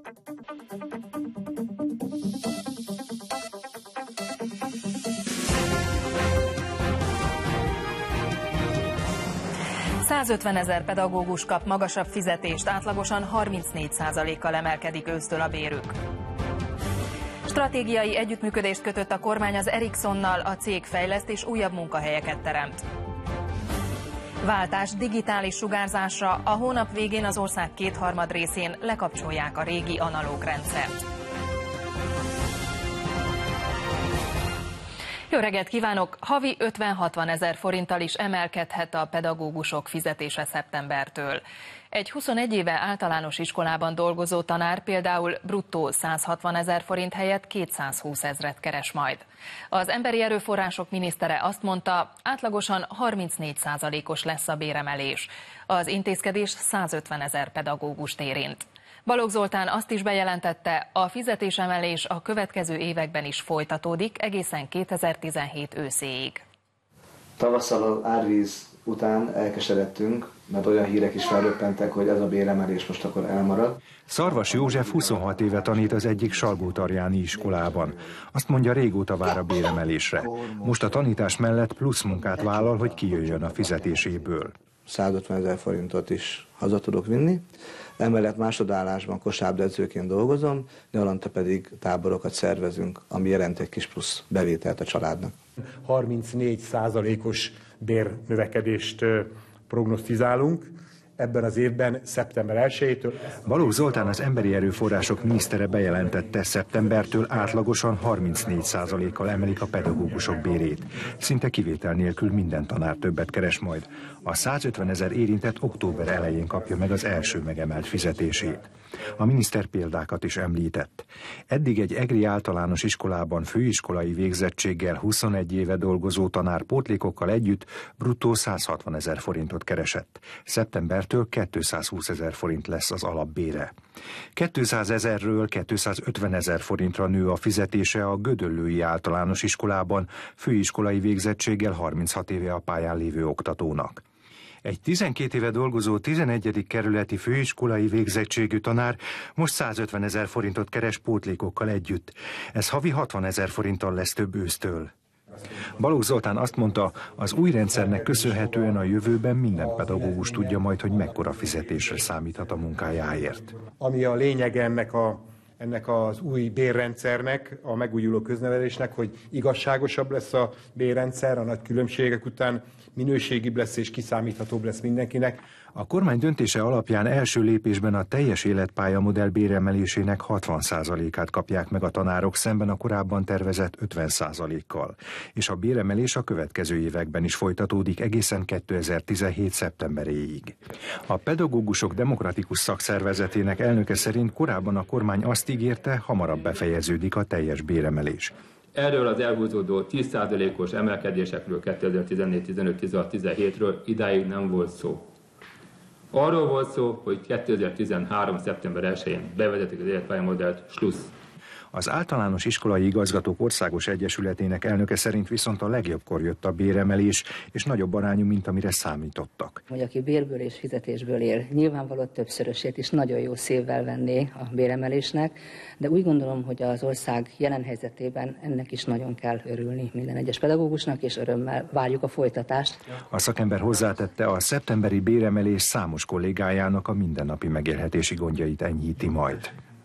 ...150 000 pedagógus kap magasabb fizetést, átlagosan 34%-kal emelkedik ősztől a bérük. Stratégiai együttműködést kötött a kormány az Ericssonnal, a cég fejleszt és újabb munkahelyeket teremt. Váltás digitális sugárzásra, a hónap végén az ország 2/3 részén lekapcsolják a régi analóg rendszert. Jó reggelt kívánok! Havi 50-60 000 forinttal is emelkedhet a pedagógusok fizetése szeptembertől. Egy 21 éve általános iskolában dolgozó tanár például bruttó 160 000 forint helyett 220 000-et keres majd. Az Emberi Erőforrások minisztere azt mondta, átlagosan 34%-os lesz a béremelés. Az intézkedés 150 000 pedagógust érint. Balogh Zoltán azt is bejelentette, a fizetésemelés a következő években is folytatódik, egészen 2017 őszéig. Tavasszal az árvíz után elkeseredtünk, mert olyan hírek is felröppentek, hogy ez a béremelés most akkor elmarad. Szarvas József 26 éve tanít az egyik Salgótarjáni iskolában. Azt mondja, régóta vár a béremelésre. Most a tanítás mellett plusz munkát vállal, hogy kijöjjön a fizetéséből. 150 000 forintot is haza tudok vinni. Emellett másodállásban kosárlabdaedzőként dolgozom, nyaranta pedig táborokat szervezünk, ami jelent egy kis plusz bevételt a családnak. 34%-os bérnövekedést prognosztizálunk ebben az évben, szeptember 1-től. Balogh Zoltán, az Emberi Erőforrások minisztere bejelentette, szeptembertől átlagosan 34%-kal emelik a pedagógusok bérét. Szinte kivétel nélkül minden tanár többet keres majd. A 150 000 érintett október elején kapja meg az első megemelt fizetését. A miniszter példákat is említett. Eddig egy egri általános iskolában főiskolai végzettséggel 21 éve dolgozó tanár pótlékokkal együtt bruttó 160 000 forintot keresett. Szeptembertől 220 000 forint lesz az alapbére. 200 000-ről 250 000 forintra nő a fizetése a Gödöllői általános iskolában főiskolai végzettséggel 36 éve a pályán lévő oktatónak. Egy 12 éve dolgozó 11. kerületi főiskolai végzettségű tanár most 150 000 forintot keres pótlékokkal együtt. Ez havi 60 000 forinttal lesz több ősztől. Balogh Zoltán azt mondta, az új rendszernek köszönhetően a jövőben minden pedagógus tudja majd, hogy mekkora fizetésre számíthat a munkájáért. Ami a lényege ennek az új bérrendszernek, a megújuló köznevelésnek, hogy igazságosabb lesz a bérrendszer, a nagy különbségek után minőségibb lesz és kiszámíthatóbb lesz mindenkinek. A kormány döntése alapján első lépésben a teljes életpálya modell béremelésének 60%-át kapják meg a tanárok, szemben a korábban tervezett 50%-kal. És a béremelés a következő években is folytatódik egészen 2017. szeptemberéig. A Pedagógusok Demokratikus Szakszervezetének elnöke szerint korábban a kormány azt ígérte, hamarabb befejeződik a teljes béremelés. Erről az elhúzódó 10%-os emelkedésekről 2014, 15, 16, 17-ről idáig nem volt szó. Arról volt szó, hogy 2013. szeptember 1-én bevezetik az életpályamodellt, slussz. Az Általános Iskolai Igazgatók Országos Egyesületének elnöke szerint viszont a legjobbkor jött a béremelés, és nagyobb arányú, mint amire számítottak. Hogy aki bérből és fizetésből él, nyilvánvalóan többszörösét is nagyon jó szívvel venné a béremelésnek, de úgy gondolom, hogy az ország jelen helyzetében ennek is nagyon kell örülni minden egyes pedagógusnak, és örömmel várjuk a folytatást. A szakember hozzátette, a szeptemberi béremelés számos kollégájának a mindennapi megélhetési gondjait enyhíti majd.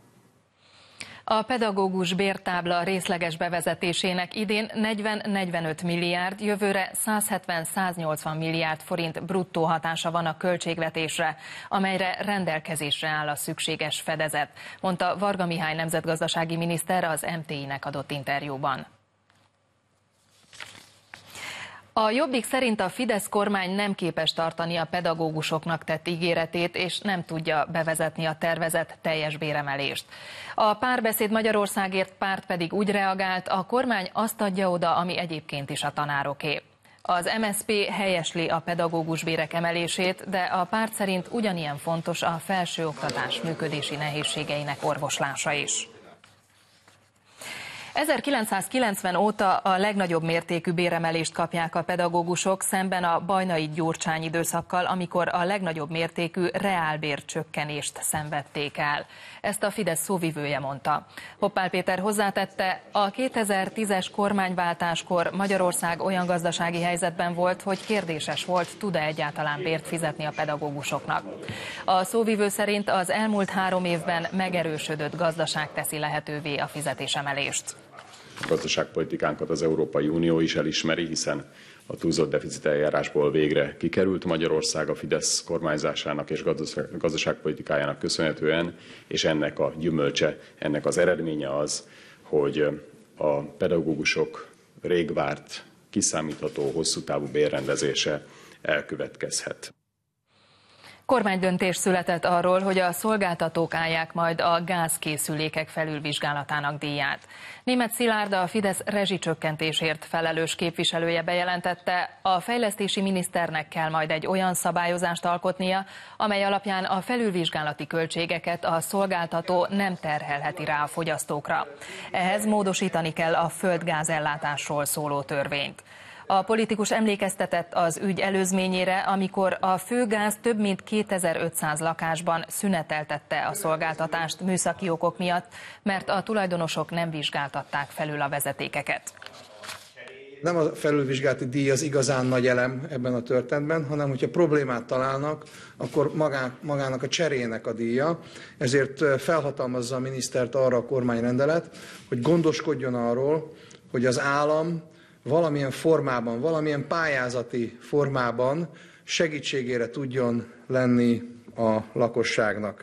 A pedagógus bértábla részleges bevezetésének idén 40-45 milliárd, jövőre 170-180 milliárd forint bruttó hatása van a költségvetésre, amelyre rendelkezésre áll a szükséges fedezet, mondta Varga Mihály nemzetgazdasági miniszter az MTI-nek adott interjúban. A Jobbik szerint a Fidesz kormány nem képes tartani a pedagógusoknak tett ígéretét, és nem tudja bevezetni a tervezett teljes béremelést. A Párbeszéd Magyarországért párt pedig úgy reagált, a kormány azt adja oda, ami egyébként is a tanároké. Az MSZP helyesli a pedagógus bérek emelését, de a párt szerint ugyanilyen fontos a felsőoktatás működési nehézségeinek orvoslása is. 1990 óta a legnagyobb mértékű béremelést kapják a pedagógusok, szemben a Bajnai-Gyurcsány időszakkal, amikor a legnagyobb mértékű reálbércsökkenést szenvedték el. Ezt a Fidesz szóvivője mondta. Hoppál Péter hozzátette, a 2010-es kormányváltáskor Magyarország olyan gazdasági helyzetben volt, hogy kérdéses volt, tud-e egyáltalán bért fizetni a pedagógusoknak. A szóvivő szerint az elmúlt 3 évben megerősödött gazdaság teszi lehetővé a fizetésemelést. A gazdaságpolitikánkat az Európai Unió is elismeri, hiszen a túlzott deficit eljárásból végre kikerült Magyarország a Fidesz kormányzásának és gazdaságpolitikájának köszönhetően, és ennek a gyümölcse, ennek az eredménye az, hogy a pedagógusok rég várt, kiszámítható, hosszú távú bérrendezése elkövetkezhet. Kormánydöntés született arról, hogy a szolgáltatók állják majd a gázkészülékek felülvizsgálatának díját. Németh Szilárd, a Fidesz rezsicsökkentésért felelős képviselője bejelentette, a fejlesztési miniszternek kell majd egy olyan szabályozást alkotnia, amely alapján a felülvizsgálati költségeket a szolgáltató nem terhelheti rá a fogyasztókra. Ehhez módosítani kell a földgázellátásról szóló törvényt. A politikus emlékeztetett az ügy előzményére, amikor a Főgáz több mint 2500 lakásban szüneteltette a szolgáltatást műszaki okok miatt, mert a tulajdonosok nem vizsgáltatták felül a vezetékeket. Nem a felülvizsgálati díj az igazán nagy elem ebben a történetben, hanem hogyha problémát találnak, akkor magának a cserének a díja. Ezért felhatalmazza a minisztert arra a kormányrendelet, hogy gondoskodjon arról, hogy az állam valamilyen formában, valamilyen pályázati formában segítségére tudjon lenni a lakosságnak.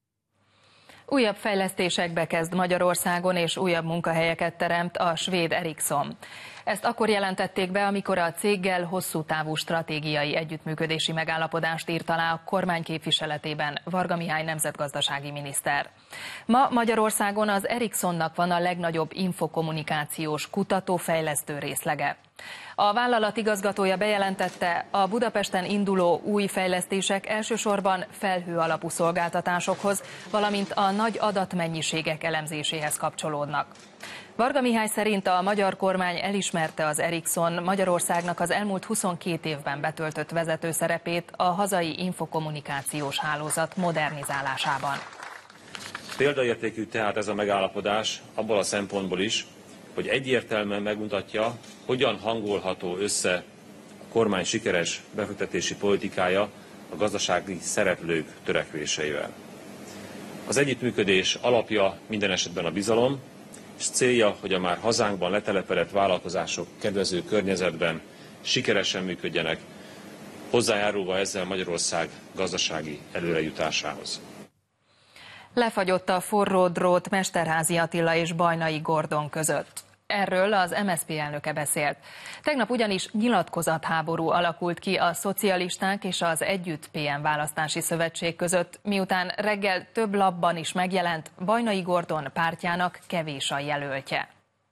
Újabb fejlesztésekbe kezd Magyarországon, és újabb munkahelyeket teremt a svéd Ericsson. Ezt akkor jelentették be, amikor a céggel hosszú távú stratégiai együttműködési megállapodást írt alá a kormány képviseletében Varga Mihály nemzetgazdasági miniszter. Ma Magyarországon az Ericssonnak van a legnagyobb infokommunikációs kutató-fejlesztő részlege. A vállalat igazgatója bejelentette, a Budapesten induló új fejlesztések elsősorban felhő alapú szolgáltatásokhoz, valamint a nagy adatmennyiségek elemzéséhez kapcsolódnak. Varga Mihály szerint a magyar kormány elismerte az Ericsson Magyarországnak az elmúlt 22 évben betöltött vezető szerepét a hazai infokommunikációs hálózat modernizálásában. Példaértékű tehát ez a megállapodás abból a szempontból is, hogy egyértelműen megmutatja, hogyan hangolható össze a kormány sikeres befektetési politikája a gazdasági szereplők törekvéseivel. Az együttműködés alapja minden esetben a bizalom, és célja, hogy a már hazánkban letelepedett vállalkozások kedvező környezetben sikeresen működjenek, hozzájárulva ezzel Magyarország gazdasági előrejutásához. Lefagyott a forró drót Mesterházy Attila és Bajnai Gordon között. Erről az MSZP elnöke beszélt. Tegnap ugyanis nyilatkozatháború alakult ki a szocialisták és az Együtt PM választási szövetség között, miután reggel több lapban is megjelent, Bajnai Gordon pártjának kevés a jelöltje.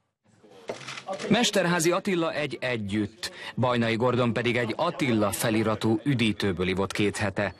Mesterházy Attila egy Együtt, Bajnai Gordon pedig egy Attila feliratú üdítőből ivott 2 hete.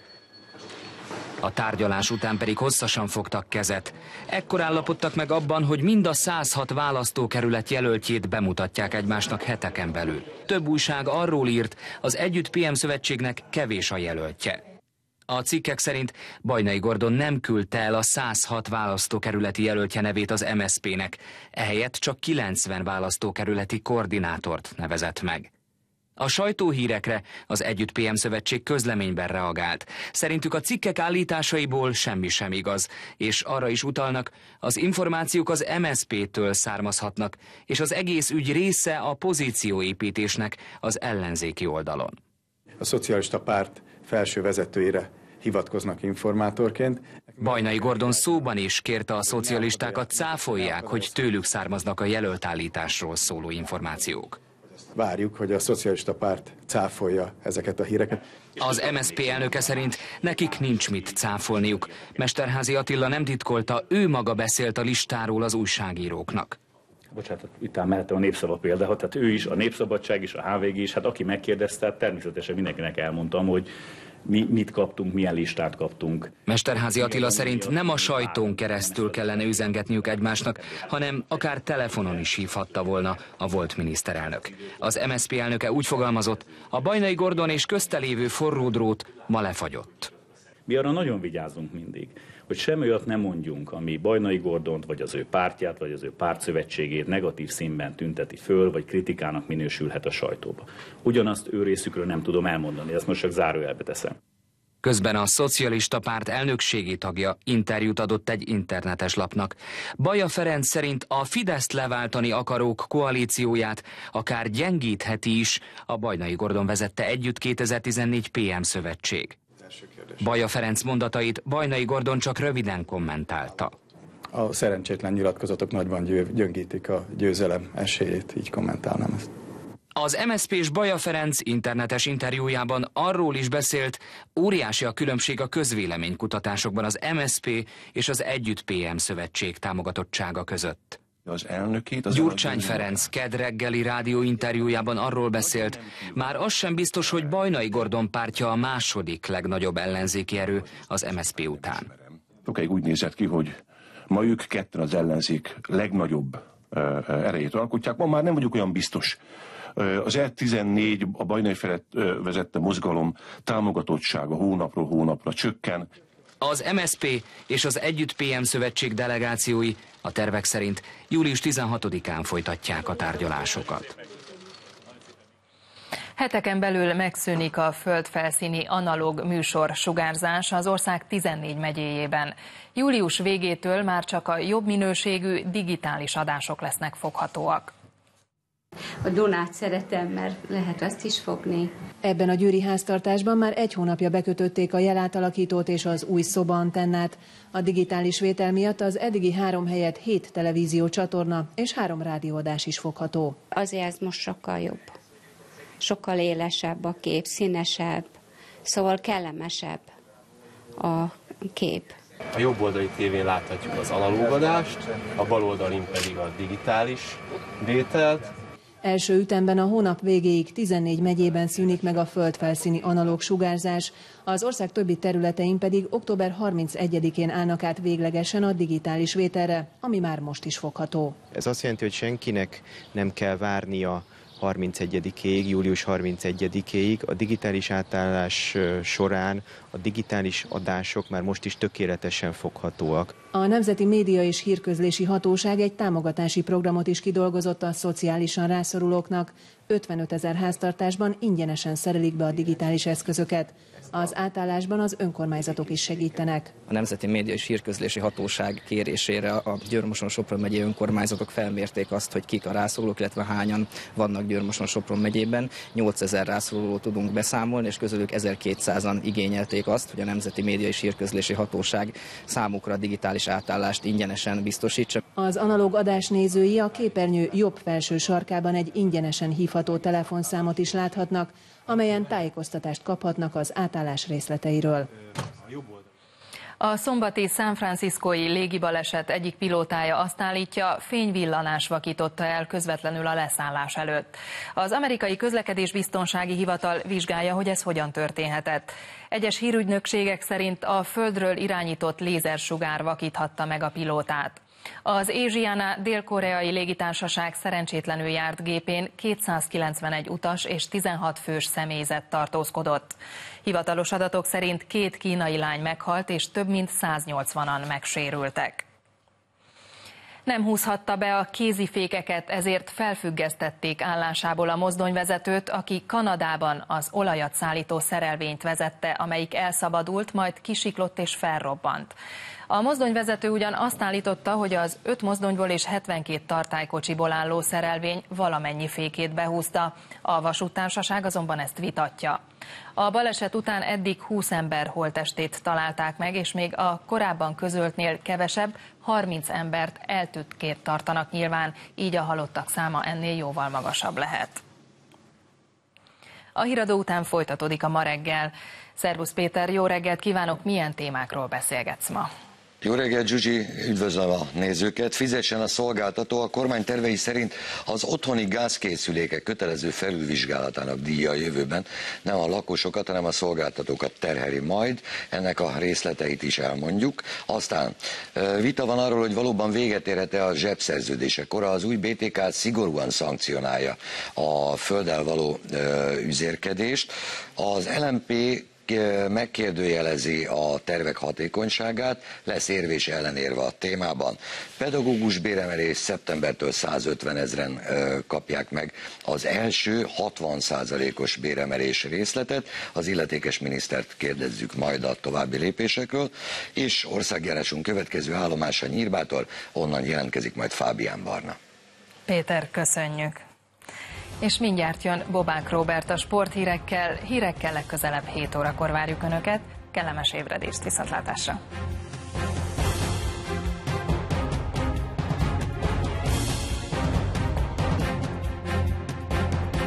A tárgyalás után pedig hosszasan fogtak kezet. Ekkor állapodtak meg abban, hogy mind a 106 választókerület jelöltjét bemutatják egymásnak heteken belül. Több újság arról írt, az Együtt PM szövetségnek kevés a jelöltje. A cikkek szerint Bajnai Gordon nem küldte el a 106 választókerületi jelöltje nevét az MSZP-nek, ehelyett csak 90 választókerületi koordinátort nevezett meg. A sajtóhírekre az Együtt PM szövetség közleményben reagált. Szerintük a cikkek állításaiból semmi sem igaz, és arra is utalnak, az információk az MSZP-től származhatnak, és az egész ügy része a pozícióépítésnek az ellenzéki oldalon. A szocialista párt felső vezetőire hivatkoznak informátorként. Bajnai Gordon szóban is kérte a szocialistákat cáfolják, hogy tőlük származnak a jelöltállításról szóló információk. Várjuk, hogy a szocialista párt cáfolja ezeket a híreket. Az MSZP elnöke szerint nekik nincs mit cáfolniuk. Mesterházy Attila nem titkolta, ő maga beszélt a listáról az újságíróknak. Bocsánat, itt áll mellette a Népszava például, tehát ő is, a Népszabadság is, a HVG is, hát aki megkérdezte, természetesen mindenkinek elmondtam, hogy mit kaptunk, milyen listát kaptunk. Mesterházy Attila szerint nem a sajtón keresztül kellene üzengetniük egymásnak, hanem akár telefonon is hívhatta volna a volt miniszterelnök. Az MSZP elnöke úgy fogalmazott, a Bajnai Gordon és közte lévő forró drót ma lefagyott. Mi arra nagyon vigyázunk mindig, hogy semmi olyat nem mondjunk, ami Bajnai Gordont, vagy az ő pártját, vagy az ő pártszövetségét negatív színben tünteti föl, vagy kritikának minősülhet a sajtóba. Ugyanazt ő részükről nem tudom elmondani, ezt most csak zárójelbe teszem. Közben a Szocialista Párt elnökségi tagja interjút adott egy internetes lapnak. Baja Ferenc szerint a Fideszt leváltani akarók koalícióját akár gyengítheti is a Bajnai Gordon vezette Együtt 2014 PM szövetség. Baja Ferenc mondatait Bajnai Gordon csak röviden kommentálta. A szerencsétlen nyilatkozatok nagyban gyöngítik a győzelem esélyét, így kommentálnám ezt. Az MSZP-s Baja Ferenc internetes interjújában arról is beszélt, óriási a különbség a közvéleménykutatásokban az MSZP és az Együtt PM szövetség támogatottsága között. Gyurcsány Ferenc kedd reggeli rádióinterjújában arról beszélt, már az sem biztos, hogy Bajnai Gordon pártja a második legnagyobb ellenzéki erő az MSZP után. Sokáig úgy nézett ki, hogy ma ők ketten az ellenzék legnagyobb erejét alkotják, ma már nem vagyok olyan biztos. Az E14, a Bajnai Ferenc vezette mozgalom támogatottsága hónapról hónapra csökken. Az MSZP és az Együtt PM szövetség delegációi a tervek szerint július 16-án folytatják a tárgyalásokat. Heteken belül megszűnik a földfelszíni analóg műsor sugárzás az ország 14 megyéjében. Július végétől már csak a jobb minőségű digitális adások lesznek foghatóak. A Dunát szeretem, mert lehet azt is fogni. Ebben a győri háztartásban már egy hónapja bekötötték a jelátalakítót és az új szobaantennát. A digitális vétel miatt az eddigi 3 helyett 7 televízió csatorna és 3 rádióadás is fogható. Azért ez most sokkal jobb. Sokkal élesebb a kép, színesebb, szóval kellemesebb a kép. A jobb oldali tévén láthatjuk az analóg adást, a bal oldalin pedig a digitális vételt. Első ütemben a hónap végéig 14 megyében szűnik meg a földfelszíni analóg sugárzás, az ország többi területein pedig október 31-én állnak át véglegesen a digitális vételre, ami már most is fogható. Ez azt jelenti, hogy senkinek nem kell várnia 31-ig, július 31-ig. A digitális átállás során a digitális adások már most is tökéletesen foghatóak. A Nemzeti Média és Hírközlési Hatóság egy támogatási programot is kidolgozott a szociálisan rászorulóknak. 55 000 háztartásban ingyenesen szerelik be a digitális eszközöket. Az átállásban az önkormányzatok is segítenek. A Nemzeti Média és Hírközlési Hatóság kérésére a Győr-Moson-Sopron megyei önkormányzatok felmérték azt, hogy kik a rászorulók, illetve hányan vannak Győr-Moson-Sopron megyében. 8000 rászorulót tudunk beszámolni, és közülük 1200-an igényelték azt, hogy a Nemzeti Média és Hírközlési Hatóság számukra a digitális átállást ingyenesen biztosítsa. Az analóg adás nézői a képernyő jobb felső sarkában egy ingyenesen hívható telefonszámot is láthatnak, amelyen tájékoztatást kaphatnak az átállás részleteiről. A szombati San Franciscói légibaleset egyik pilótája azt állítja, fényvillanás vakította el közvetlenül a leszállás előtt. Az amerikai közlekedésbiztonsági hivatal vizsgálja, hogy ez hogyan történhetett. Egyes hírügynökségek szerint a földről irányított lézersugár vakíthatta meg a pilótát. Az Asiana dél-koreai légitársaság szerencsétlenül járt gépén 291 utas és 16 fős személyzet tartózkodott. Hivatalos adatok szerint 2 kínai lány meghalt és több mint 180-an megsérültek. Nem húzhatta be a kézifékeket, ezért felfüggesztették állásából a mozdonyvezetőt, aki Kanadában az olajat szállító szerelvényt vezette, amelyik elszabadult, majd kisiklott és felrobbant. A mozdonyvezető ugyan azt állította, hogy az 5 mozdonyból és 72 tartálykocsiból álló szerelvény valamennyi fékét behúzta. A vasúttársaság azonban ezt vitatja. A baleset után eddig 20 ember holttestét találták meg, és még a korábban közöltnél kevesebb, 30 embert eltűntként tartanak nyilván, így a halottak száma ennél jóval magasabb lehet. A híradó után folytatódik a Ma reggel. Szervusz Péter, jó reggelt kívánok, milyen témákról beszélgetsz ma? Jó reggelt, Zsuzsi, üdvözlöm a nézőket. Fizessen a szolgáltató. A kormány tervei szerint az otthoni gázkészülékek kötelező felülvizsgálatának díja a jövőben nem a lakosokat, hanem a szolgáltatókat terheli majd. Ennek a részleteit is elmondjuk. Aztán vita van arról, hogy valóban véget érhet-e a zsebszerződésekor. Az új BTK szigorúan szankcionálja a földdel való üzérkedést. Az LMP megkérdőjelezi a tervek hatékonyságát, lesz érv és ellenérve a témában. Pedagógus béremelés szeptembertől 150 000-en kapják meg az első 60%-os béremelés részletet. Az illetékes minisztert kérdezzük majd a további lépésekről, és országjárásunk következő állomása Nyírbától, onnan jelentkezik majd Fábián Barna. Péter, köszönjük! És mindjárt jön Bobák Róbert a sporthírekkel, legközelebb 7 órakor várjuk Önöket. Kellemes ébredést, viszontlátásra!